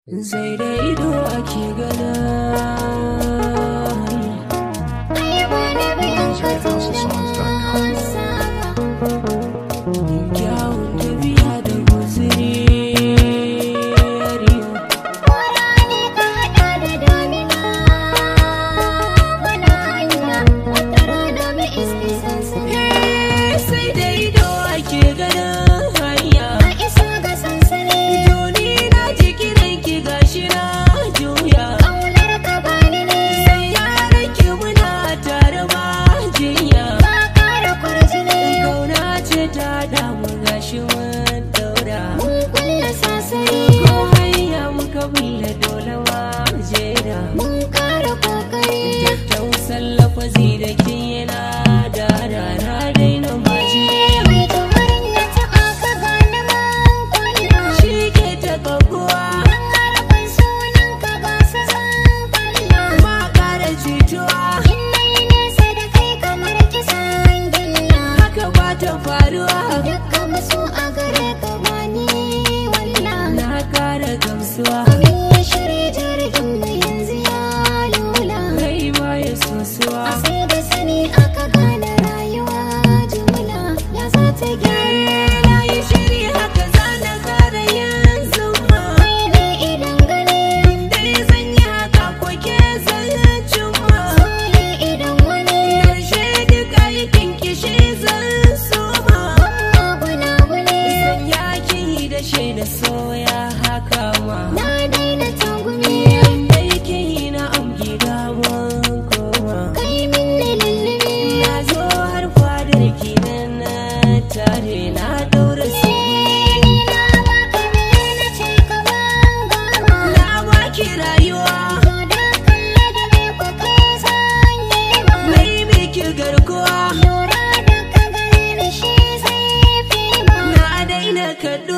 Sai da ido ake gana kyawun tafiya da guzuri sai da ido ake gana hanya ga sansani Joni na ji kiranki gashi na juya ƙaunar ka bani ne sai yaran ki muna tare ba jinya ka ƙara kwarjini kauna ce ta damu gashi mun daura mun kulle sasari ko hanya muka bulle dole ma jera mun ƙara ƙoƙari tattausan lafazi da kin yana da rana daina maji mai tumarin ya taɓa ka gane mun kulla shi ke ta kaguwa dan harafin sunan ka ga su zan kalla ma ƙara jituwa in nayi nesa da kai kamar kisan gilla haka ba ta faruwa dukkan musu a gare ka bani walla na ƙara gamsuwa abin ya shirya jirgin mu yanzu ya lula kai ma ya sosuwa a sai da sani aka gane rayuwa jumla ya za ta gyara na yi shiri haka za na ƙara yanzu ma kai ne idan gani dai zan yi haka kwake zancin ma sole idan wani ƙarshe duk aikin kishi zan soma amma guna-gune sanya ki da shaida soya haka ma na daina tagumi dai ki na amgi damuwan koma kai min ne lullumi na zo har fadar ki nan na tare na daura su ni na baka me na ce ka bangama na baki rayuwa to da kalle da me ko kai san nema mai miki garkuwa lura da ka gare ni shi zai fi ma na daina kaɗuwa